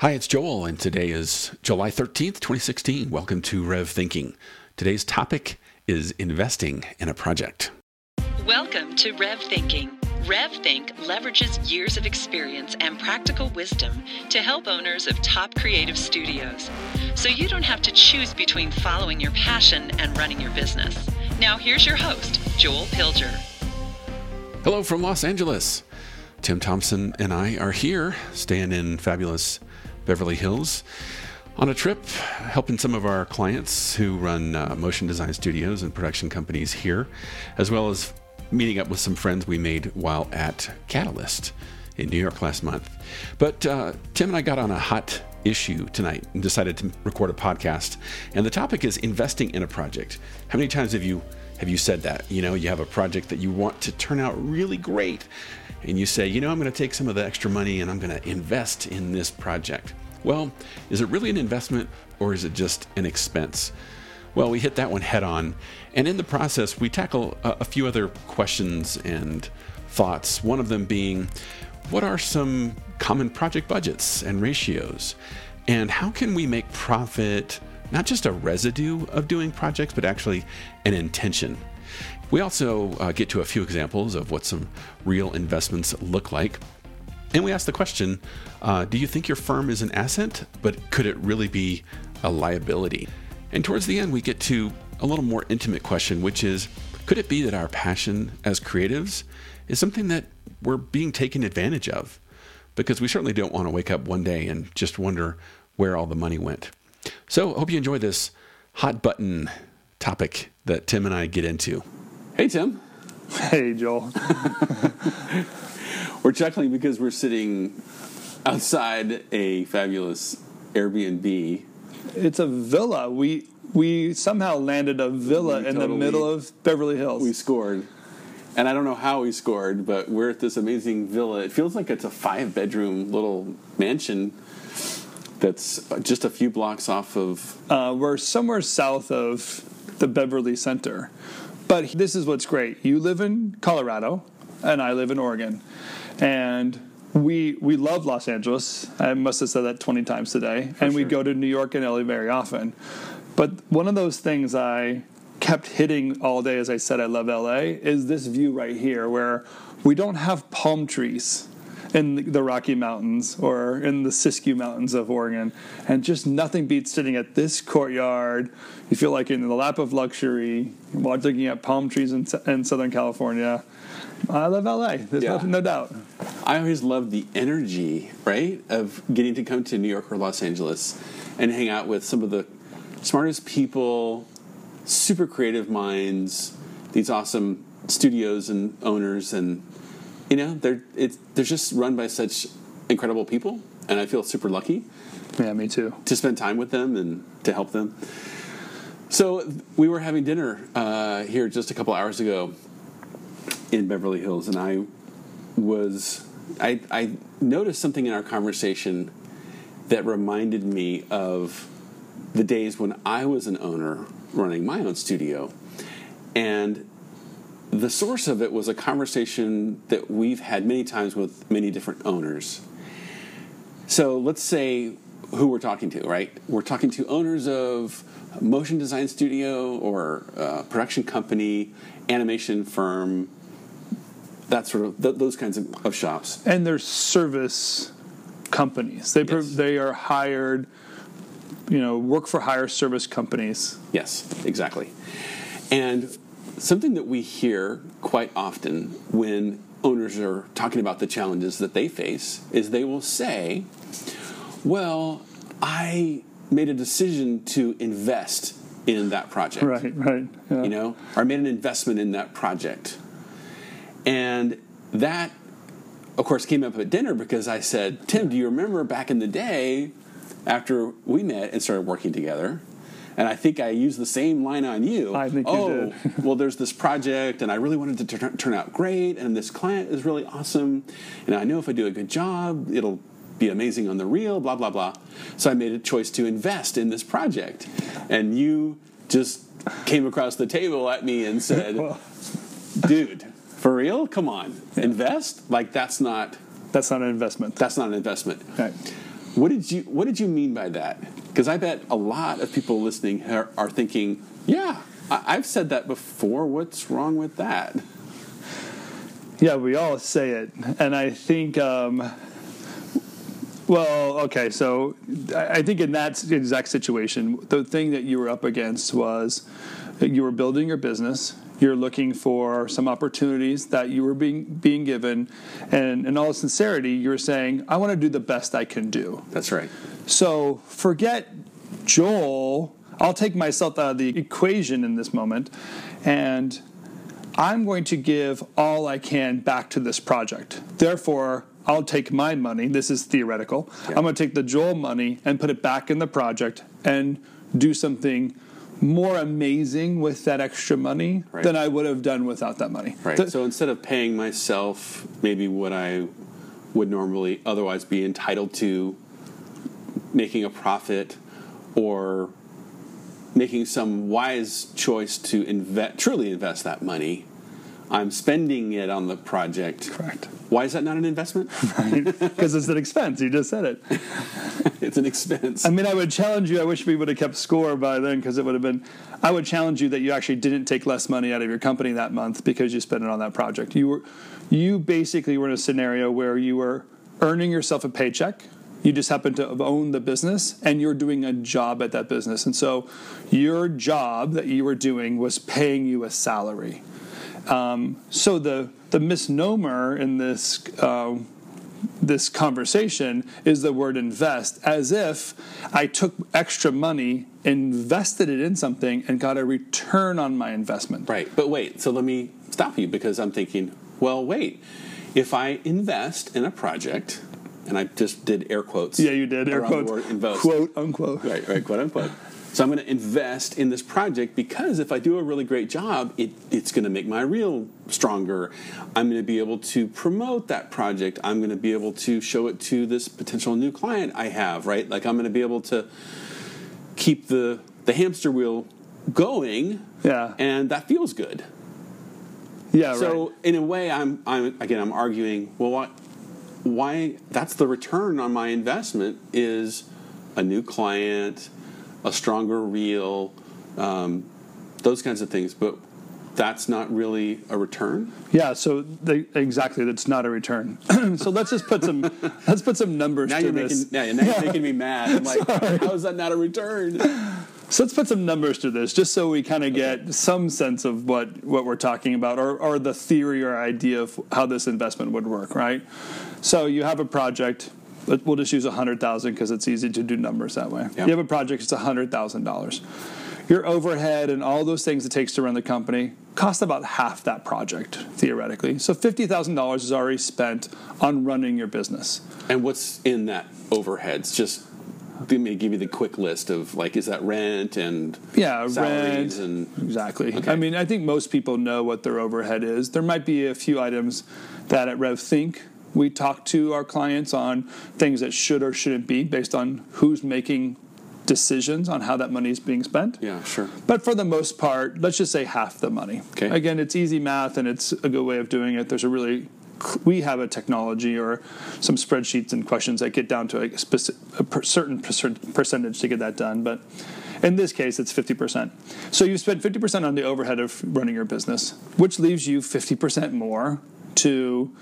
Hi, it's Joel, and today is July 13th, 2016. Welcome to Rev Thinking. Today's topic is investing in a project. Welcome to Rev Thinking. RevThink leverages years of experience and practical wisdom to help owners of top creative studios, so you don't have to choose between following your passion and running your business. Now here's your host, Joel Pilger. Hello from Los Angeles. Tim Thompson and I are here, staying in fabulous Beverly Hills on a trip, helping some of our clients who run motion design studios and production companies here, as well as meeting up with some friends we made while at Catalyst in New York last month. But Tim and I got on a hot issue tonight and decided to record a podcast. And the topic is investing in a project. How many times have you said that? You know, you have a project that you want to turn out really great, and you say, I'm going to take some of the extra money and I'm going to invest in this project. Well, is it really an investment or is it just an expense? Well, we hit that one head on, and in the process, we tackle a few other questions and thoughts. One of them being, what are some common project budgets and ratios? And how can we make profit not just a residue of doing projects, but actually an intention? We also get to a few examples of what some real investments look like. And we ask the question, do you think your firm is an asset, but could it really be a liability? And towards the end, we get to a little more intimate question, which is, could it be that our passion as creatives is something that we're being taken advantage of? Because we certainly don't want to wake up one day and just wonder where all the money went. So I hope you enjoy this hot button topic that Tim and I get into. Hey, Tim. Hey, Joel. We're chuckling because we're sitting outside a fabulous Airbnb. It's a villa. We somehow landed a villa in the middle of Beverly Hills. We scored. And I don't know how we scored, but we're at this amazing villa. It feels like it's a 5-bedroom little mansion that's just a few blocks off of... We're somewhere south of the Beverly Center. But this is what's great. You live in Colorado, and I live in Oregon. And we love Los Angeles. I must have said that 20 times today. And we go to New York and LA very often. But one of those things I kept hitting all day as I said I love LA is this view right here where we don't have palm trees in the Rocky Mountains or in the Siskiyou Mountains of Oregon. And just nothing beats sitting at this courtyard. You feel like in the lap of luxury while looking at palm trees in Southern California. I love LA. There's no doubt. I always love the energy, right, of getting to come to New York or Los Angeles and hang out with some of the smartest people, super creative minds, these awesome studios and owners, and they're just run by such incredible people, and I feel super lucky. Yeah, me too. To spend time with them and to help them. So we were having dinner here just a couple hours ago in Beverly Hills, and I noticed something in our conversation that reminded me of the days when I was an owner running my own studio. And the source of it was a conversation that we've had many times with many different owners. So let's say who we're talking to, right? We're talking to owners of a motion design studio or a production company, animation firm, that sort of those kinds of shops. And they're service companies. They are hired, work for hire service companies. Yes, exactly. And something that we hear quite often when owners are talking about the challenges that they face is they will say, well, I made a decision to invest in that project. Right. Yeah. Or I made an investment in that project. And that, of course, came up at dinner because I said, Tim, do you remember back in the day after we met and started working together? And I think I used the same line on you. I think you did. Well, there's this project, and I really wanted it to turn out great, and this client is really awesome, and I know if I do a good job, it'll be amazing on the reel, blah, blah, blah. So I made a choice to invest in this project. And you just came across the table at me and said, dude, for real? Come on. Yeah. Invest? Like, that's not an investment. That's not an investment. Right. What did you mean by that? Because I bet a lot of people listening are thinking, yeah, I've said that before. What's wrong with that? Yeah, we all say it. And I think, so I think in that exact situation, the thing that you were up against was you were building your business. You're looking for some opportunities that you were being given. And in all sincerity, you're saying, I want to do the best I can do. That's right. So forget Joel. I'll take myself out of the equation in this moment, and I'm going to give all I can back to this project. Therefore, I'll take my money. This is theoretical. Yeah. I'm going to take the Joel money and put it back in the project and do something more amazing with that extra money than I would have done without that money. Right. So instead of paying myself maybe what I would normally otherwise be entitled to, making a profit or making some wise choice to truly invest that money, I'm spending it on the project. Correct. Why is that not an investment? Because it's an expense. You just said it. It's an expense. I mean, I would challenge you. I wish we would have kept score by then, because it would have been. I would challenge you that you actually didn't take less money out of your company that month because you spent it on that project. You basically were in a scenario where you were earning yourself a paycheck. You just happened to own the business, and you're doing a job at that business. And so your job that you were doing was paying you a salary. So the misnomer in this this conversation is the word invest, as if I took extra money, invested it in something, and got a return on my investment. Right. But wait, so let me stop you, because I'm thinking, well, wait, if I invest in a project, and I just did air quotes. Yeah, you did. Air quotes. Quote, unquote. Right, quote, unquote. So I'm going to invest in this project because if I do a really great job, it's going to make my reel stronger. I'm going to be able to promote that project. I'm going to be able to show it to this potential new client I have, right? Like I'm going to be able to keep the hamster wheel going. Yeah. And that feels good. Yeah, so right. In a way, I'm arguing, well, why that's the return on my investment is a new client, a stronger reel, those kinds of things. But that's not really a return? Yeah, so exactly, that's not a return. So let's just put some numbers now to this. Now you're making me mad. I'm like, how is that not a return? So let's put some numbers to this, just so we kind of get some sense of what we're talking about, or the theory or idea of how this investment would work, right? So you have a project. We'll just use $100,000 because it's easy to do numbers that way. Yep. You have a project, it's $100,000. Your overhead and all those things it takes to run the company cost about half that project, theoretically. So $50,000 is already spent on running your business. And what's in that overheads? Just let me give you the quick list of, like, is that rent and salaries? And exactly. Okay. I mean, I think most people know what their overhead is. There might be a few items that at RevThink we talk to our clients on things that should or shouldn't be based on who's making decisions on how that money is being spent. Yeah, sure. But for the most part, let's just say half the money. Okay. Again, it's easy math, and it's a good way of doing it. We have a technology or some spreadsheets and questions that get down to a certain percentage to get that done. But in this case, it's 50%. So you spend 50% on the overhead of running your business, which leaves you 50% more to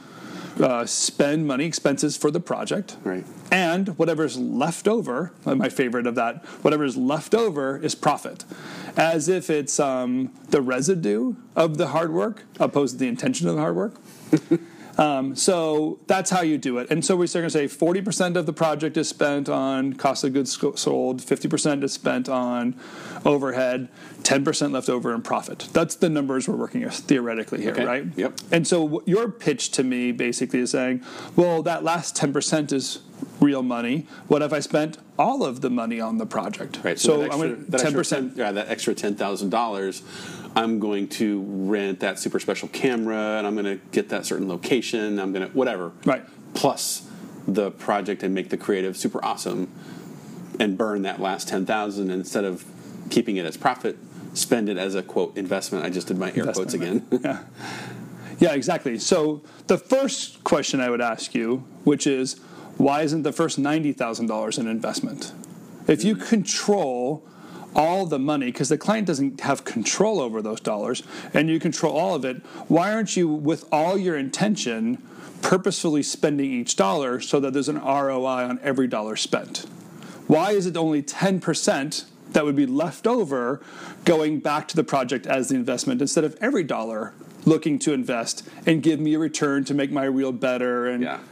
spend money, expenses for the project. Right. And whatever's left over, my favorite of that, whatever's left over is profit. As if it's the residue of the hard work opposed to the intention of the hard work. So that's how you do it. And so we're going to say 40% of the project is spent on cost of goods sold, 50% is spent on overhead, 10% left over in profit. That's the numbers we're working with theoretically here, right? Yep. And so your pitch to me basically is saying, well, that last 10% is real money. What if I spent all of the money on the project? Right. So I'm going to 10%. That extra $10,000, I'm going to rent that super special camera, and I'm going to get that certain location. I'm going to whatever. Right. Plus the project and make the creative super awesome, and burn that last $10,000 instead of keeping it as profit. Spend it as a quote investment. I just did my air quotes again. Yeah. Yeah, exactly. So the first question I would ask you, which is, why isn't the first $90,000 an investment? If you control all the money, because the client doesn't have control over those dollars, and you control all of it, why aren't you, with all your intention, purposefully spending each dollar so that there's an ROI on every dollar spent? Why is it only 10% that would be left over going back to the project as the investment instead of every dollar looking to invest and give me a return to make my reel better?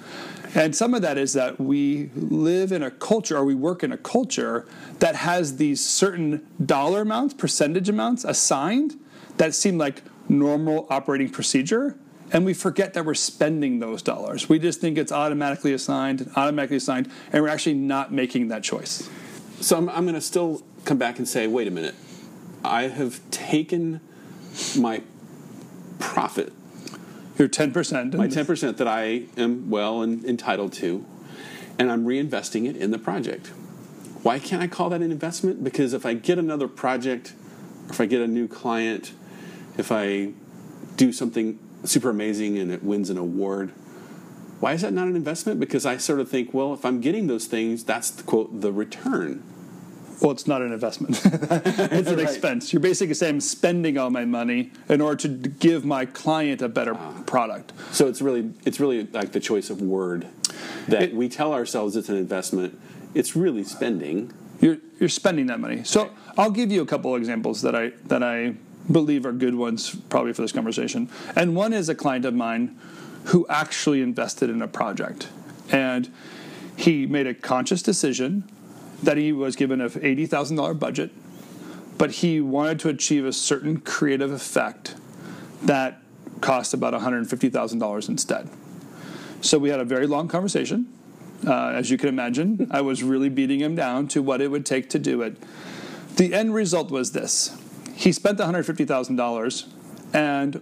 And some of that is that we live in a culture, or we work in a culture that has these certain dollar amounts, percentage amounts assigned that seem like normal operating procedure, and we forget that we're spending those dollars. We just think it's automatically assigned, and we're actually not making that choice. So I'm going to still come back and say, wait a minute. I have taken my profit, your 10%. My 10% that I am well and entitled to, and I'm reinvesting it in the project. Why can't I call that an investment? Because if I get another project, or if I get a new client, if I do something super amazing and it wins an award, why is that not an investment? Because I sort of think, well, if I'm getting those things, that's, quote, the return. Well, it's not an investment. It's an expense. You're basically saying I'm spending all my money in order to give my client a better product. So it's really like the choice of word that we tell ourselves it's an investment. It's really spending. You're spending that money. So I'll give you a couple of examples that I believe are good ones probably for this conversation. And one is a client of mine who actually invested in a project. And he made a conscious decision that he was given an $80,000 budget, but he wanted to achieve a certain creative effect that cost about $150,000 instead. So we had a very long conversation. As you can imagine, I was really beating him down to what it would take to do it. The end result was this. He spent the $150,000 and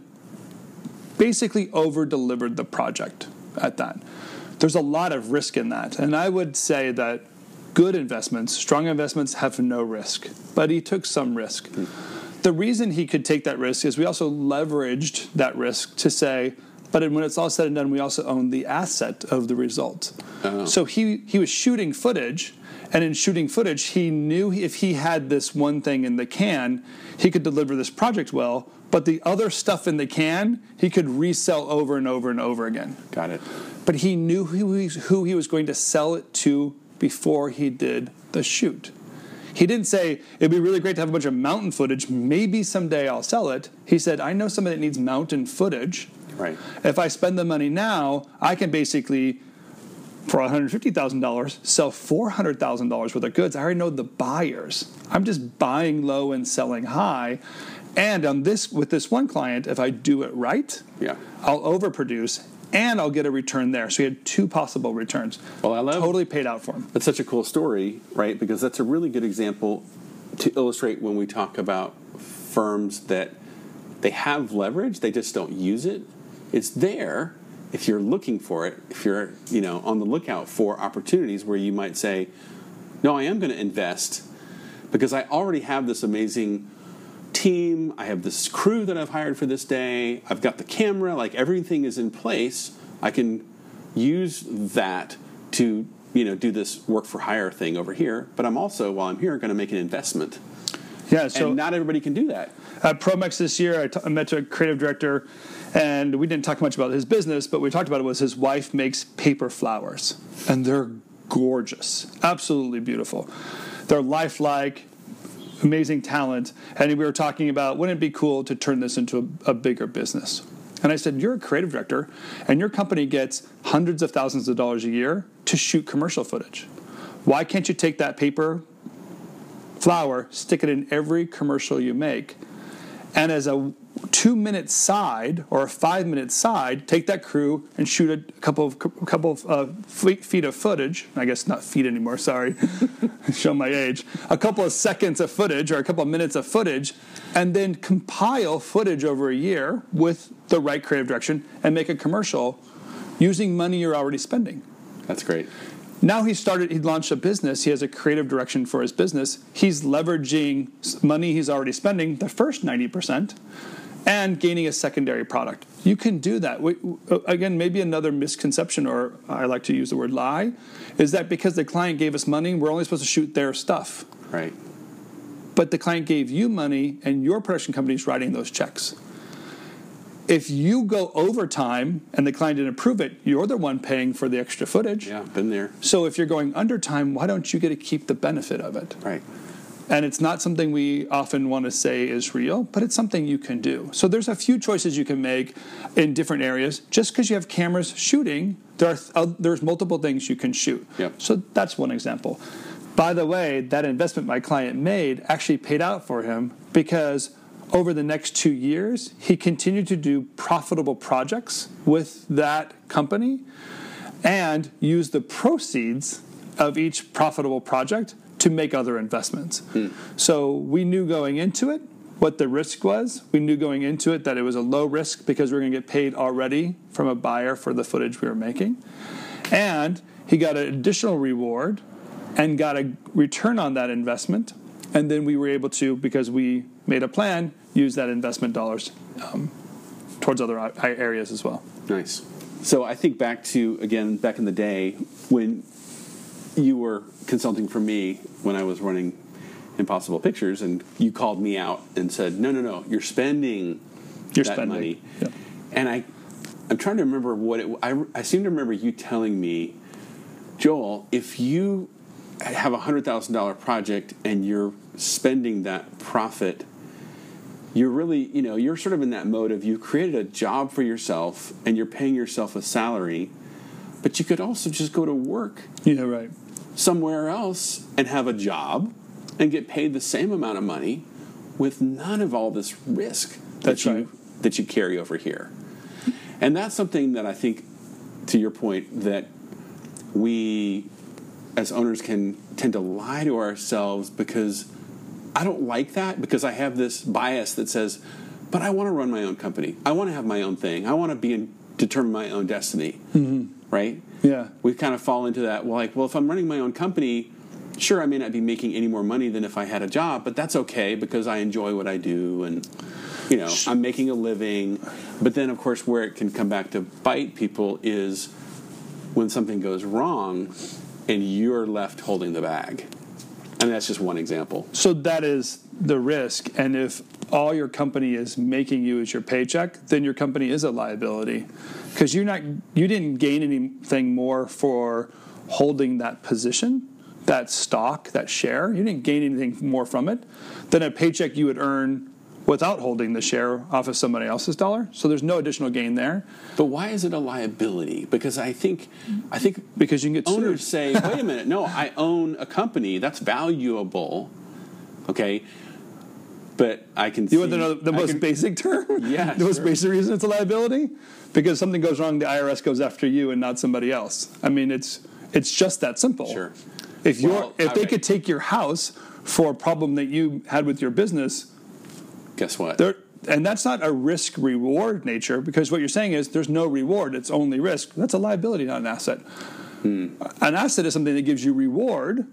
basically over-delivered the project at that. There's a lot of risk in that. And I would say that good investments, strong investments, have no risk. But he took some risk. The reason he could take that risk is we also leveraged that risk to say, but when it's all said and done, we also own the asset of the result. So he was shooting footage, and in shooting footage, he knew if he had this one thing in the can, he could deliver this project well, but the other stuff in the can, he could resell over and over and over again. Got it. But he knew who he was going to sell it to before he did the shoot. He didn't say, it'd be really great to have a bunch of mountain footage. Maybe someday I'll sell it. He said, I know somebody that needs mountain footage. Right. If I spend the money now, I can basically, for $150,000, sell $400,000 worth of goods. I already know the buyers. I'm just buying low and selling high. And with this one client, if I do it right, I'll overproduce and I'll get a return there. So he had two possible returns. Well, I love totally paid out for him. That's such a cool story, right? Because that's a really good example to illustrate when we talk about firms that they have leverage, they just don't use it. It's there if you're looking for it, if you're on the lookout for opportunities where you might say, no, I am going to invest because I already have this amazing team, I have this crew that I've hired for this day, I've got the camera, like everything is in place. I can use that to do this work for hire thing over here, but I'm also, while I'm here, going to make an investment. Yeah, so and not everybody can do that. At Promex this year, I met a creative director, and we didn't talk much about his business, but we talked about it was his wife makes paper flowers, and they're gorgeous, absolutely beautiful. They're lifelike, amazing talent, and we were talking about, wouldn't it be cool to turn this into a bigger business? And I said, you're a creative director, and your company gets hundreds of thousands of dollars a year to shoot commercial footage. Why can't you take that paper flower, stick it in every commercial you make, and as a 2-minute side or a 5-minute side, take that crew and shoot a couple of feet of footage. I guess not feet anymore, sorry. Show my age. A couple of seconds of footage or a couple of minutes of footage, and then compile footage over a year with the right creative direction and make a commercial using money you're already spending. That's great. Now he launched a business. He has a creative direction for his business. He's leveraging money he's already spending, the first 90%, and gaining a secondary product. You can do that. Again, maybe another misconception, or I like to use the word lie, is that because the client gave us money, we're only supposed to shoot their stuff. Right. But the client gave you money, and your production company is writing those checks. If you go overtime and the client didn't approve it, you're the one paying for the extra footage. Yeah, been there. So if you're going under time, why don't you get to keep the benefit of it? Right. And it's not something we often want to say is real, but it's something you can do. So there's a few choices you can make in different areas. Just because you have cameras shooting, there's multiple things you can shoot. Yep. So that's one example. By the way, that investment my client made actually paid out for him because over the next 2 years, he continued to do profitable projects with that company and use the proceeds of each profitable project to make other investments. So we knew going into it what the risk was. We knew going into it that it was a low risk because we were going to get paid already from a buyer for the footage we were making. And he got an additional reward and got a return on that investment. And then we were able to, because we made a plan, use that investment dollars towards other areas as well. Nice. So I think back in the day when you were consulting for me when I was running Impossible Pictures, and you called me out and said, no, you're spending money. Yep. And I'm trying to remember I seem to remember you telling me, Joel, if you have a $100,000 project and you're spending that profit, you're really, you're sort of in that mode of you created a job for yourself and you're paying yourself a salary, but you could also just go to work. Yeah, right. Somewhere else and have a job and get paid the same amount of money with none of all this risk that you carry over here. And that's something that I think, to your point, that we as owners can tend to lie to ourselves, because I don't like that, because I have this bias that says, but I want to run my own company. I want to have my own thing. I want to determine my own destiny. Mm-hmm. Right? Yeah. We kind of fall into that. Well, if I'm running my own company, sure, I may not be making any more money than if I had a job, but that's okay because I enjoy what I do and, I'm making a living. But then, of course, where it can come back to bite people is when something goes wrong and you're left holding the bag. And that's just one example. So that is the risk. And if all your company is making you as your paycheck, then your company is a liability, because you didn't gain anything more for holding that position, that stock, that share. You didn't gain anything more from it than a paycheck you would earn without holding the share off of somebody else's dollar. So there's no additional gain there. But why is it a liability? Because I think because you can get owners sued. say, wait a minute, no, I own a company that's valuable, okay? But I can see... You want to know the most basic term? Yeah, The most basic reason it's a liability? Because something goes wrong, the IRS goes after you and not somebody else. I mean, it's just that simple. Sure. If they could take your house for a problem that you had with your business... Guess what? And that's not a risk-reward nature, because what you're saying is there's no reward, it's only risk. That's a liability, not an asset. An asset is something that gives you reward,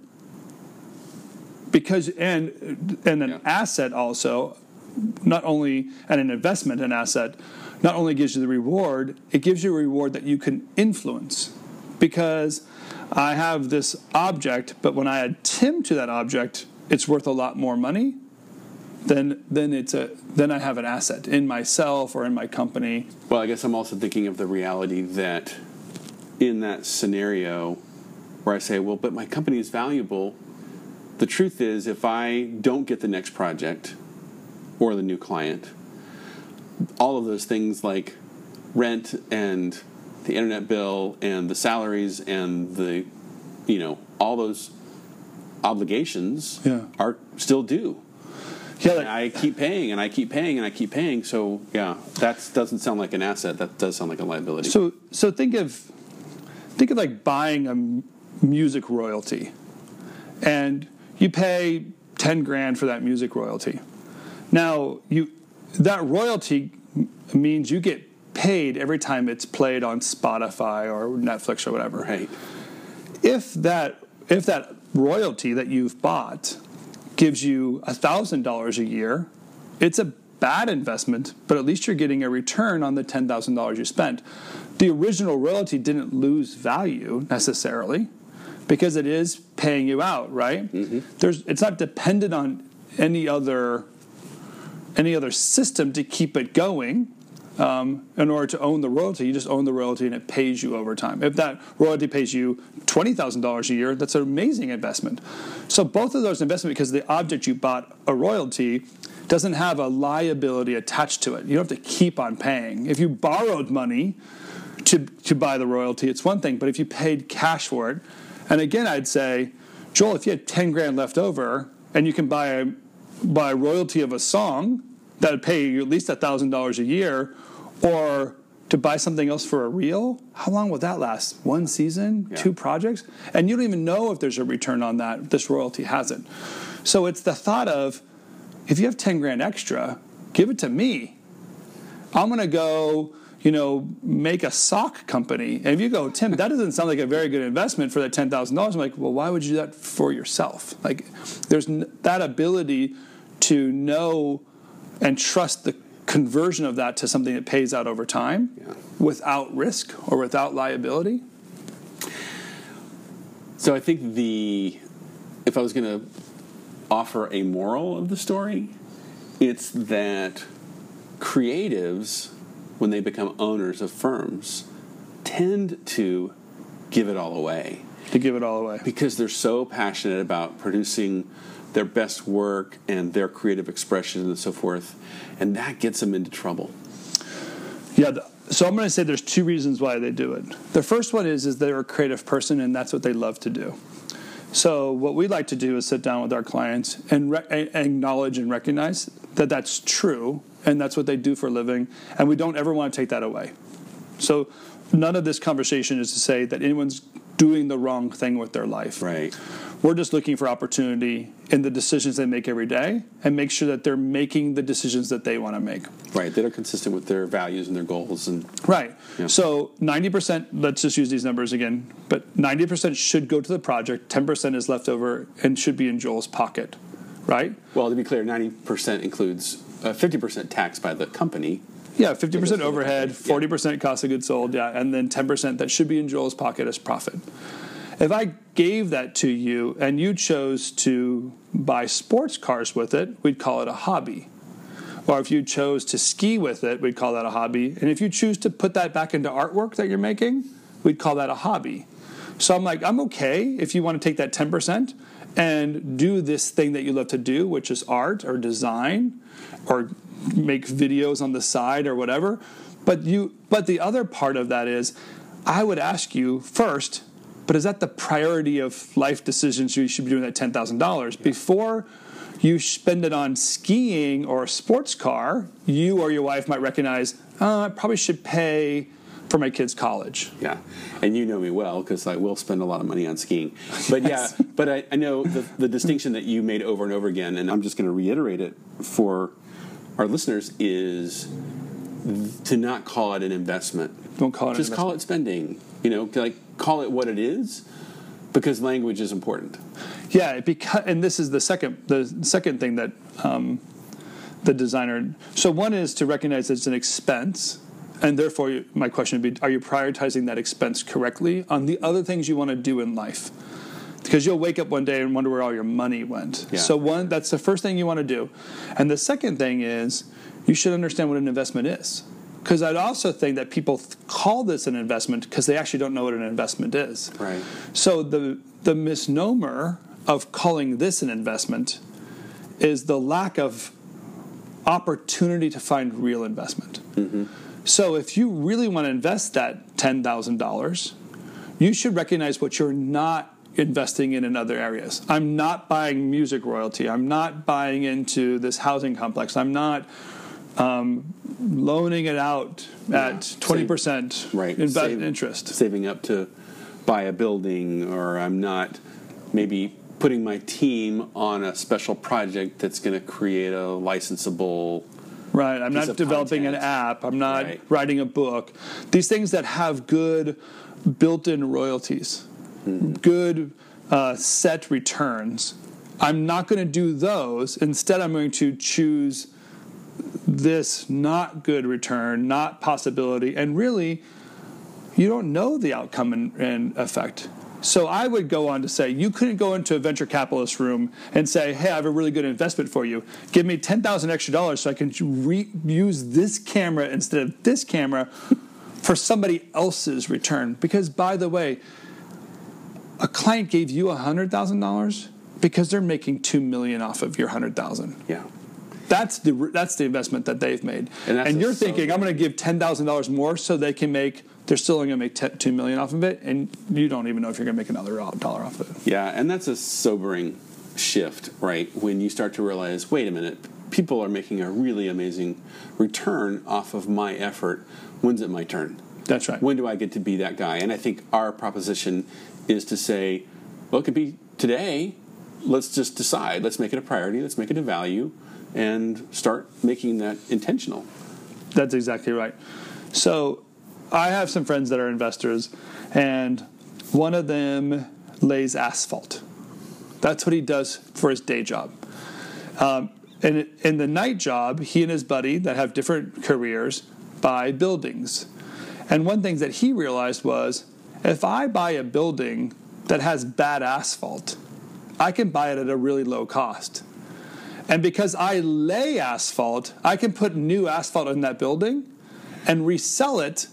because and an asset also, not only, and an investment, an asset, not only gives you the reward, it gives you a reward that you can influence. Because I have this object, but when I add Tim to that object, it's worth a lot more money. Then I have an asset in myself or in my company. Well, I guess I'm also thinking of the reality that in that scenario where I say, well, but my company is valuable, the truth is if I don't get the next project or the new client, all of those things like rent and the internet bill and the salaries and the, all those obligations are still due. Yeah, I keep paying and I keep paying and I keep paying. So that doesn't sound like an asset. That does sound like a liability. So think of like buying a music royalty, and you pay $10,000 for that music royalty. Now that royalty means you get paid every time it's played on Spotify or Netflix or whatever. Right. If that royalty that you've bought gives you $1,000 a year, it's a bad investment, but at least you're getting a return on the $10,000 you spent. The original royalty didn't lose value necessarily because it is paying you out, right? It's not dependent on any other system to keep it going. In order to own the royalty, you just own the royalty and it pays you over time. If that royalty pays you $20,000 a year, that's an amazing investment. So both of those investments, because the object you bought, a royalty, doesn't have a liability attached to it. You don't have to keep on paying. If you borrowed money to buy the royalty, it's one thing, but if you paid cash for it, and again, I'd say, Joel, if you had 10 grand left over and you can buy a royalty of a song that would pay you at least $1,000 a year, or to buy something else for a reel, how long will that last? 1 season, 2 projects? And you don't even know if there's a return on that. This royalty hasn't. So it's the thought of, if you have 10 grand extra, give it to me. I'm going to go, make a sock company. And if you go, Tim, that doesn't sound like a very good investment for that $10,000. I'm like, well, why would you do that for yourself? Like, there's that ability to know and trust the conversion of that to something that pays out over time without risk or without liability. So I think if I was going to offer a moral of the story, it's that creatives, when they become owners of firms, tend to give it all away. Because they're so passionate about producing their best work and their creative expression and so forth, and that gets them into trouble. Yeah, so I'm going to say there's 2 reasons why they do it. The first one is they're a creative person, and that's what they love to do. So what we like to do is sit down with our clients and acknowledge and recognize that that's true, and that's what they do for a living, and we don't ever want to take that away. So none of this conversation is to say that anyone's doing the wrong thing with their life. Right. We're just looking for opportunity in the decisions they make every day and make sure that they're making the decisions that they want to make. Right, that are consistent with their values and their goals. Right. Yeah. So 90%, let's just use these numbers again, but 90% should go to the project, 10% is left over and should be in Joel's pocket, right? Well, to be clear, 90% includes 50% tax by the company. Yeah, 50% overhead, 40% cost of goods sold, and then 10% that should be in Joel's pocket as profit. If I gave that to you and you chose to buy sports cars with it, we'd call it a hobby. Or if you chose to ski with it, we'd call that a hobby. And if you choose to put that back into artwork that you're making, we'd call that a hobby. So I'm like, I'm okay if you want to take that 10% and do this thing that you love to do, which is art or design or make videos on the side or whatever. But the other part of that is, I would ask you first, but is that the priority of life decisions you should be doing that $10,000? Before you spend it on skiing or a sports car, you or your wife might recognize, I probably should pay for my kids' college. Yeah, and you know me well because I will spend a lot of money on skiing. But yes. But I know the distinction that you made over and over again, and I'm just going to reiterate it for our listeners, is to not call it an investment. Don't call it just call it spending. Call it what it is, because language is important. Yeah, and this is the second thing that the designer. So one is to recognize that it's an expense, and therefore my question would be: are you prioritizing that expense correctly on the other things you want to do in life? Because you'll wake up one day and wonder where all your money went. Yeah. So that's the first thing you want to do, and the second thing is you should understand what an investment is. Because I'd also think that people call this an investment because they actually don't know what an investment is. Right. So the misnomer of calling this an investment is the lack of opportunity to find real investment. Mm-hmm. So if you really want to invest that $10,000, you should recognize what you're not investing in other areas. I'm not buying music royalty. I'm not buying into this housing complex. I'm not loaning it out at 20% interest. Saving up to buy a building, or I'm not maybe putting my team on a special project that's going to create a licensable. Right, I'm not developing an app. I'm not writing a book. These things that have good built-in royalties, good set returns. I'm not going to do those. Instead, I'm going to choose this not good return, not possibility, and really, you don't know the outcome and effect. So I would go on to say, you couldn't go into a venture capitalist room and say, hey, I have a really good investment for you. Give me $10,000 extra so I can use this camera instead of this camera for somebody else's return. Because, by the way, a client gave you $100,000 because they're making $2 million off of your $100,000. Yeah. That's the investment that they've made. And you're thinking, I'm going to give $10,000 more so they can make, they're still only going to make $2 million off of it, and you don't even know if you're going to make another dollar off of it. Yeah, and that's a sobering shift, right? When you start to realize, wait a minute, people are making a really amazing return off of my effort. When's it my turn? That's right. When do I get to be that guy? And I think our proposition is to say, well, it could be today. Let's just decide. Let's make it a priority. Let's make it a value, and start making that intentional. That's exactly right. So I have some friends that are investors, and one of them lays asphalt. That's what he does for his day job. And in the night job, he and his buddy that have different careers buy buildings. And one thing that he realized was, if I buy a building that has bad asphalt, I can buy it at a really low cost. And because I lay asphalt, I can put new asphalt in that building and resell it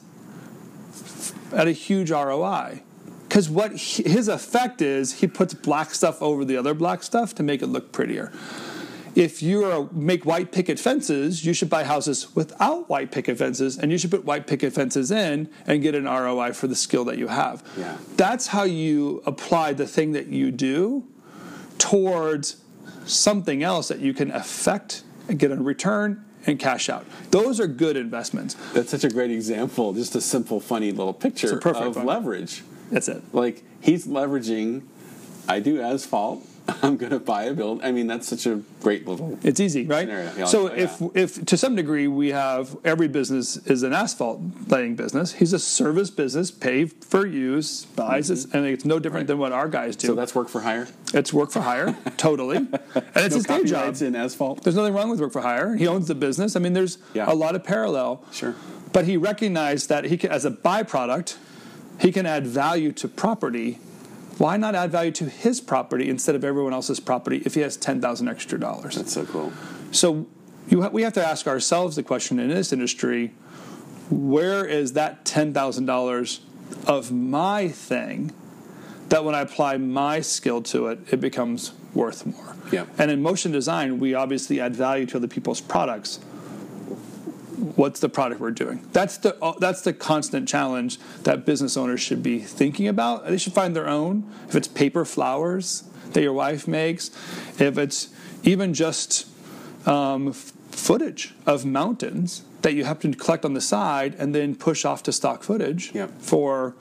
at a huge ROI. Because what his effect is, he puts black stuff over the other black stuff to make it look prettier. If you make white picket fences, you should buy houses without white picket fences, and you should put white picket fences in and get an ROI for the skill that you have. Yeah. That's how you apply the thing that you do towards something else that you can affect and get a return and cash out. Those are good investments. That's such a great example. Just a simple, funny little picture of leverage. That's it. Like, he's leveraging, I do asphalt, I'm going to buy a build. I mean, that's such a great little It's easy, right? scenario. So if to some degree we have, every business is an asphalt laying business. He's a service business, pay for use, buys it, and it's no different than what our guys do. So that's work for hire? It's work for hire, totally. And it's his day job. In asphalt? There's nothing wrong with work for hire. He owns the business. I mean, there's a lot of parallel. Sure. But he recognized that he can, as a byproduct, he can add value to property. Why not add value to his property instead of everyone else's property if he has $10,000 extra dollars? That's so cool. So we have to ask ourselves the question in this industry, where is that $10,000 of my thing that when I apply my skill to it, it becomes worth more? Yeah. And in motion design, we obviously add value to other people's products. What's the product we're doing? That's the constant challenge that business owners should be thinking about. They should find their own. If it's paper flowers that your wife makes, if it's even just footage of mountains that you have to collect on the side and then push off to stock footage for,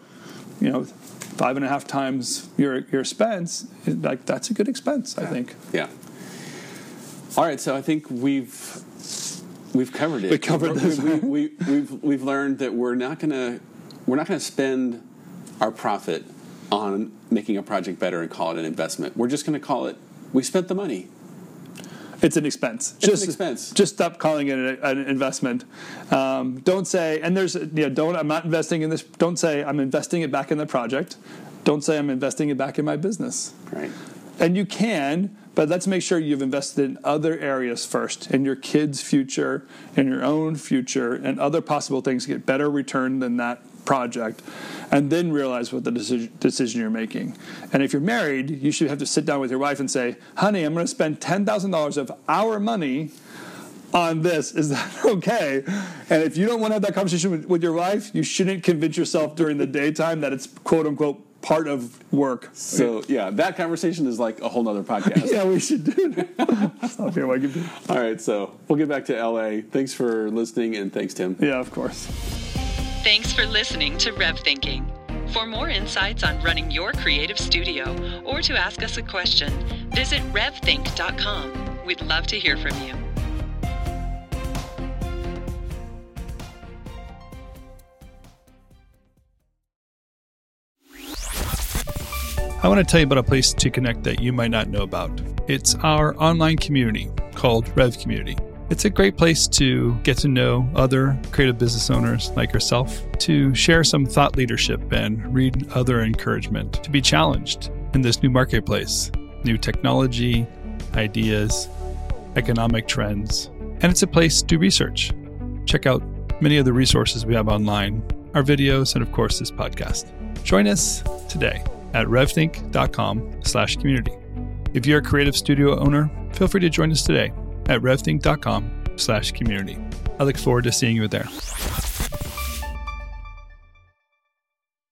5.5 times your expense, like that's a good expense, I think. Yeah. All right, so I think we've covered it. We covered this. We've learned that we're not gonna spend our profit on making a project better and call it an investment. We're just gonna call it, we spent the money. It's an expense. It's an expense. Just stop calling it an investment. Don't say, and there's, I'm not investing in this. Don't say I'm investing it back in the project. Don't say I'm investing it back in my business. Right. And you can, but let's make sure you've invested in other areas first, in your kids' future, in your own future, and other possible things to get better return than that project, and then realize what the decision you're making. And if you're married, you should have to sit down with your wife and say, honey, I'm going to spend $10,000 of our money on this. Is that okay? And if you don't want to have that conversation with your wife, you shouldn't convince yourself during the daytime that it's quote-unquote part of work. So, that conversation is like a whole nother podcast. Yeah, we should do that. Stop here, Mike. All right, so we'll get back to LA. Thanks for listening, and thanks, Tim. Yeah, of course. Thanks for listening to Rev Thinking. For more insights on running your creative studio or to ask us a question, visit revthink.com. We'd love to hear from you. I want to tell you about a place to connect that you might not know about. It's our online community called Rev Community. It's a great place to get to know other creative business owners like yourself, to share some thought leadership and read other encouragement, to be challenged in this new marketplace, new technology, ideas, economic trends. And it's a place to research. Check out many of the resources we have online, our videos, and of course, this podcast. Join us today at revthink.com/community. If you're a creative studio owner, feel free to join us today at revthink.com/community. I look forward to seeing you there.